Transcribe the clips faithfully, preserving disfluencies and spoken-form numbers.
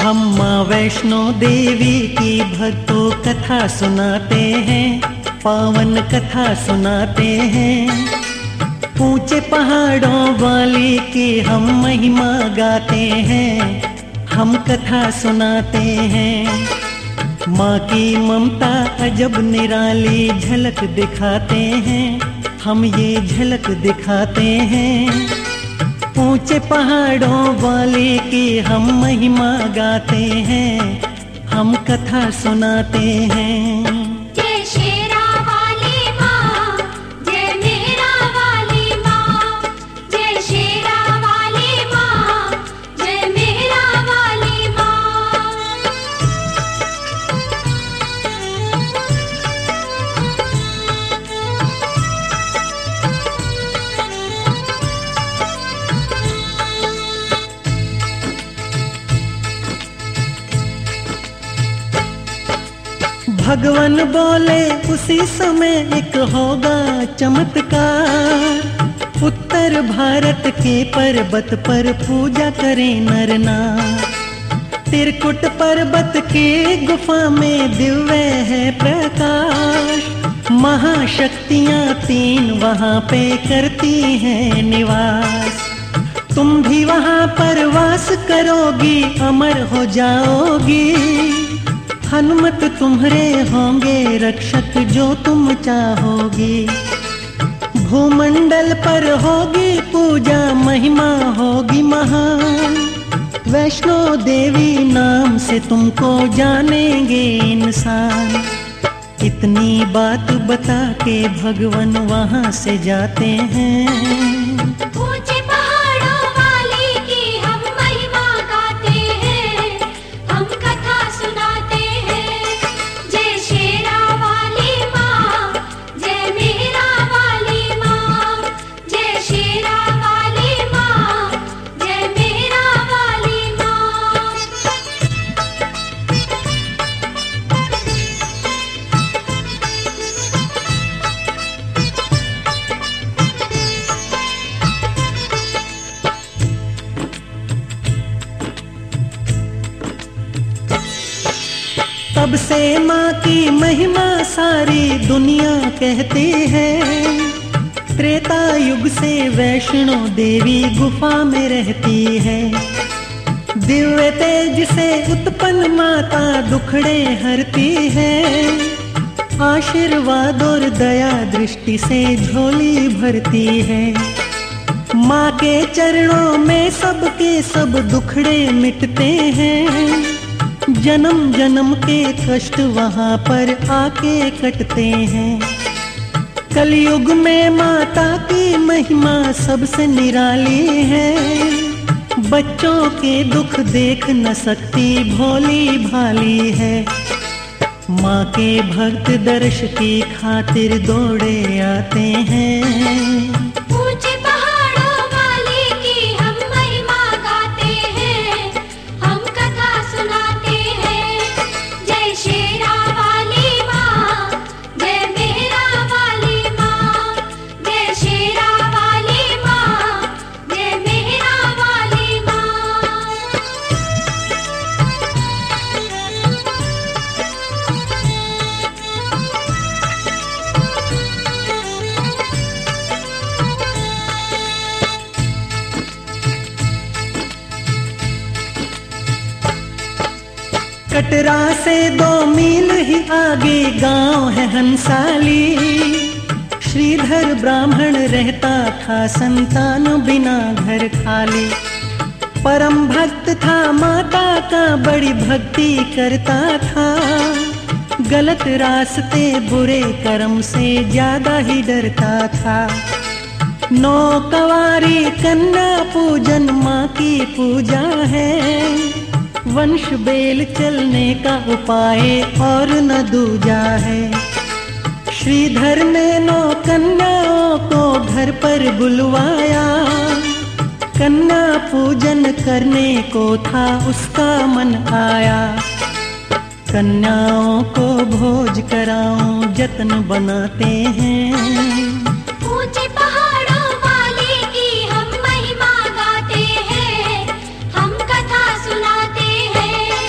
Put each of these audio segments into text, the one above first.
हम माँ वैष्णो देवी की भक्तों कथा सुनाते हैं, पावन कथा सुनाते हैं। ऊंचे पहाड़ों वाली की हम महिमा गाते हैं, हम कथा सुनाते हैं। माँ की ममता अजब निराली झलक दिखाते हैं, हम ये झलक दिखाते हैं। ऊंचे पहाड़ों वाले की हम महिमा गाते हैं, हम कथा सुनाते हैं। जय शेरा वाली माँ, जय मेरा वाली माँ, जय शेरा वाली माँ, जय मेरा वाली माँ। भगवान बोले उसी समय एक होगा चमत्कार। उत्तर भारत के पर्वत पर पूजा करें नर नार। त्रिकुट पर्वत के गुफा में दिव्य है प्रकाश। महाशक्तियाँ तीन वहाँ पे करती हैं निवास। तुम भी वहाँ पर वास करोगी, अमर हो जाओगी। हनुमत तुम्हारे होंगे रक्षक जो तुम चाहोगी। भूमंडल पर होगी पूजा, महिमा होगी महान। वैष्णो देवी नाम से तुमको जानेंगे इंसान। इतनी बात बता के भगवान वहाँ से जाते हैं। ऊंचे पहाड़ों वाली की हम महिमा गाते हैं, हम कथा सुनाते हैं। जय शेरा वाली माँ, जय मेरा वाली माँ, जय शेरा वाली माँ, जय मेरा वाली माँ। तब से माँ की महिमा सारी दुनिया कहती है। त्रेता युग से वैष्णो देवी गुफा में रहती है। दिव्य तेज से उत्पन्न माता दुखड़े हरती है। आशीर्वाद और दया दृष्टि से झोली भरती है। माँ के चरणों में सबके सब दुखड़े मिटते हैं। जन्म जन्म के कष्ट वहाँ पर आके कटते हैं। कलयुग में माता की महिमा सबसे निराली है। बच्चों के दुख देख न सकती भोली भाली है। माँ के भक्त दर्श की खातिर दौड़े आते हैं। ऊंचे पहाड़ों वाली की हम महिमा गाते हैं, हम कथा सुनाते हैं। जय शेरा वाली माँ, जय मेरा वाली माँ, जय शेरा वाली माँ, जय मेरा वाली माँ। कटरा से दो मील ही आगे गांव है हंसाली। श्रीधर ब्राह्मण रहता था संतान बिना घर खाली। परम भक्त था माता का, बड़ी भक्ति करता था। गलत रास्ते बुरे कर्म से ज्यादा ही डरता था। नौ कवारी कन्या पूजन माँ की पूजा है। वंश बेल चलने का उपाय और न दूजा है। श्रीधर ने नौ कन्याओं को घर पर बुलवाया। कन्या पूजन करने को था उसका मन आया। कन्याओं को भोज कराऊं जतन बनाते हैं। ऊंचे पहाड़ों वाली की हम महिमा गाते हैं, हम कथा सुनाते हैं।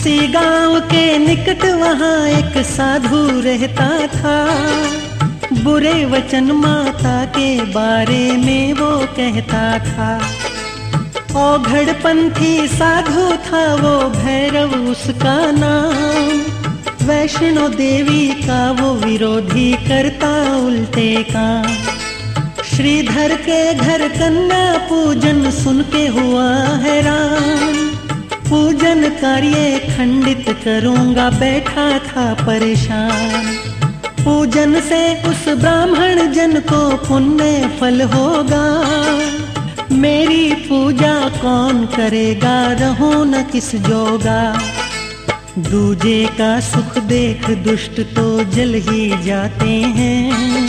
उसी गांव के निकट वहां एक साधु रहता था। बुरे वचन माता के बारे में वो कहता था। औघड़पंथी साधु था वो, भैरव उसका नाम। वैष्णो देवी का वो विरोधी, करता उल्टे काम। श्रीधर के घर कन्या पूजन सुन के हुआ हैरान। पूजन कार्य खंडित करूंगा, बैठा था परेशान। पूजन से उस ब्राह्मण जन को पुण्य फल होगा। मेरी पूजा कौन करेगा, रहूं न किस जोगा। दूजे का सुख देख दुष्ट तो जल ही जाते हैं।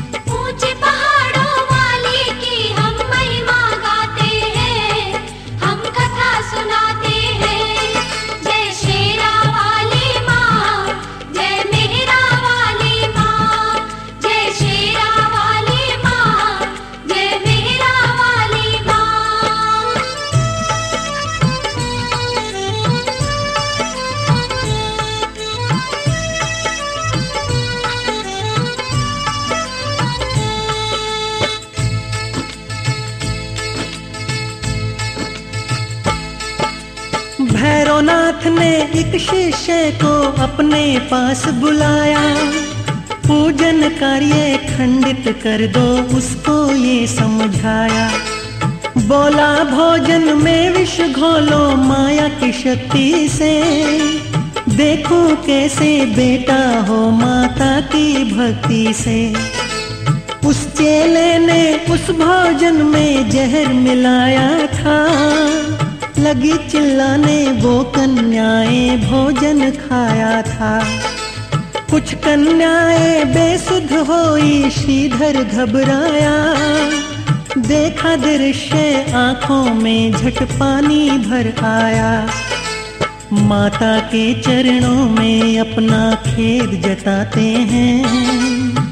भैरवनाथ ने एक शिष्य को अपने पास बुलाया। पूजन कार्य खंडित कर दो, उसको ये समझाया। बोला भोजन में विष घोलो माया की शक्ति से। देखूं कैसे बेटा हो माता की भक्ति से। उस चेले ने उस भोजन में जहर मिलाया था। लगी चिल्लाने वो कन्याएं, भोजन खाया था। कुछ कन्याएं बेसुध होई, श्रीधर घबराया। देखा दृश्य आंखों में झट पानी भर आया। माता के चरणों में अपना खेद जताते हैं।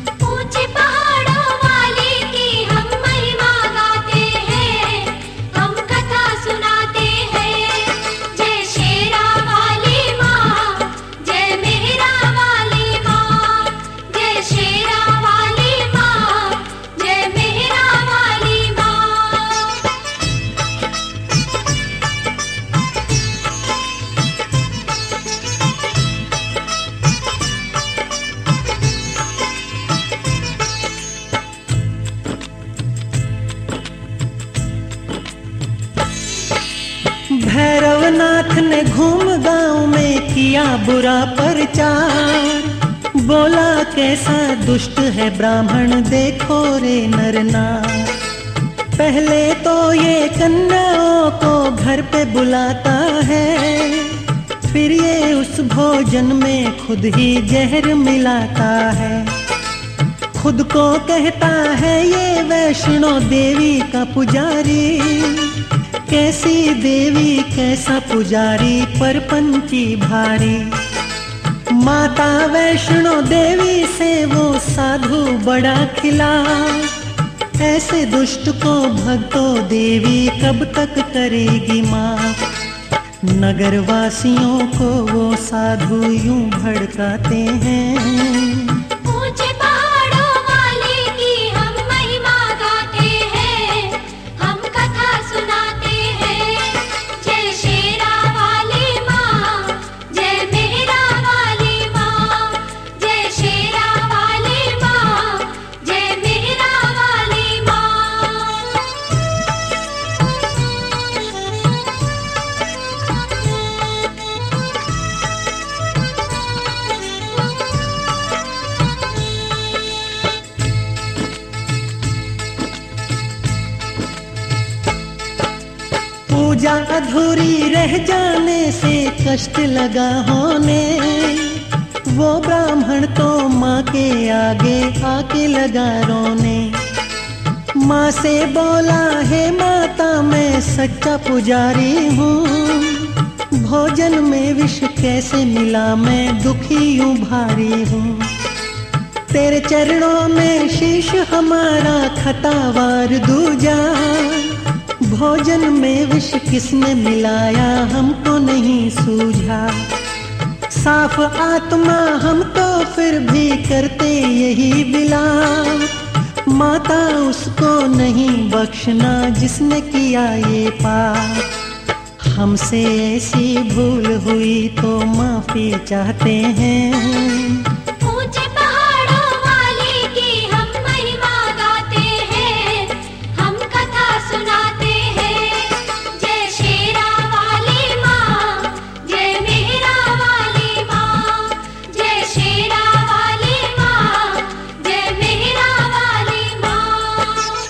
भैरवनाथ ने घूम गांव में किया बुरा प्रचार। बोला कैसा दुष्ट है ब्राह्मण, देखो रे नर नार। पहले तो ये कन्याओं को घर पे बुलाता है। फिर ये उस भोजन में खुद ही जहर मिलाता है। खुद को कहता है ये वैष्णो देवी का पुजारी। कैसी देवी कैसा पुजारी, परपंची भारी। माता वैष्णो देवी से वो साधु बड़ा खिला। ऐसे दुष्ट को भक्तो देवी कब तक करेगी माफ। नगर वासियों को वो साधु यूं भड़काते हैं। पूजा अधूरी रह जाने से कष्ट लगा होने। वो ब्राह्मण तो माँ के आगे आके लगा रोने। माँ से बोला हे माता मैं सच्चा पुजारी हूँ। भोजन में विष कैसे मिला, मैं दुखी यूं भारी हूँ। तेरे चरणों में शीश हमारा खतावार दूजा। भोजन में विष किसने मिलाया हमको नहीं सूझा। साफ आत्मा हम तो फिर भी करते यही बिलाप। माता उसको नहीं बख्शना जिसने किया ये पाप। हमसे ऐसी भूल हुई तो माफी चाहते हैं। ऊंचे पहाड़ों वाले की हम महिमा गाते हैं, हम कथा सुनाते हैं। जय शेरा वाली माँ, जय मेहरा वाली माँ, जय शेरा वाली माँ, जय मेहरा वाली माँ।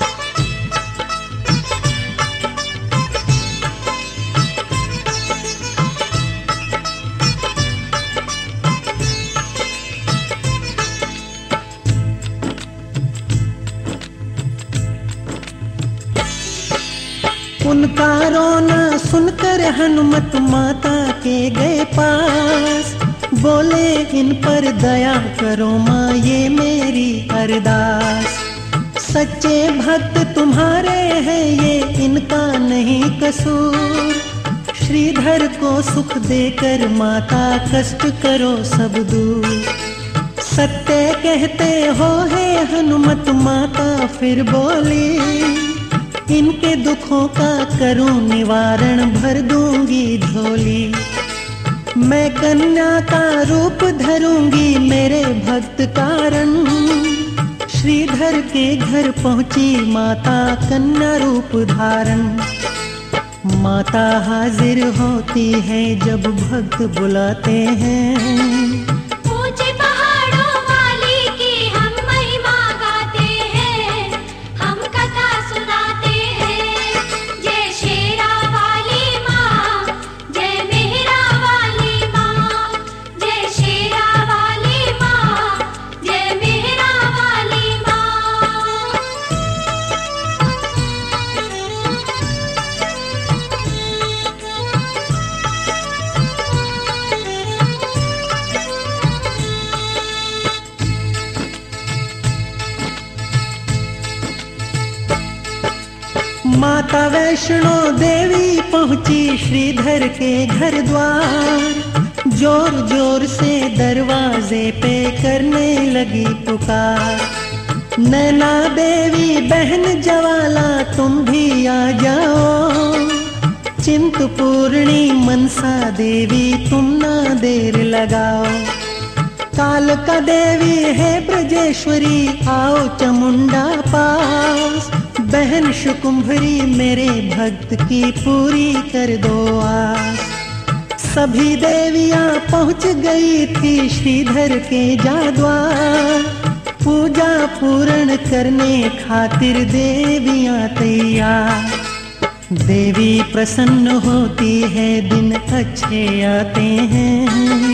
उनका रोना सुनकर हनुमत माता के गए पास। बोले इन पर दया करो माँ ये मेरी अरदास। सच्चे भक्त तुम्हारे हैं ये इनका नहीं कसूर। श्रीधर को सुख देकर माता कष्ट करो सब दूर। सत्य कहते हो हे हनुमत माता फिर बोली। इनके दुखों का करूं निवारण भर दूंगी झोली। मैं कन्या का रूप धरूंगी मेरे भक्त कारण। श्रीधर के घर पहुंची माता कन्या रूप धारण। माता हाजिर होती है जब भक्त बुलाते हैं। ऊंचे पहाड़ों वाली की हम महिमा गाते हैं, हम कथा सुनाते हैं। जय शेरा वाली माँ, जय मेहरा वाली माँ, जय शेरा वाली माँ, जय मेहरा वाली माँ। माता वैष्णो देवी पहुंची श्रीधर के घर द्वार। जोर जोर से दरवाजे पे करने लगी पुकार। नैना देवी बहन ज्वाला तुम भी आ जाओ। चिंतपूर्णी मनसा देवी तुम ना देर लगाओ। कालका देवी है ब्रजेश्वरी आओ चामुंडा पास। बहन शुकुंभरी मेरे भक्त की पूरी कर दो आस। सभी देवियां पहुंच गई थी श्रीधर के जाद्वार। पूजा पूर्ण करने खातिर देवियां तैयार। देवी प्रसन्न होती है दिन अच्छे आते हैं।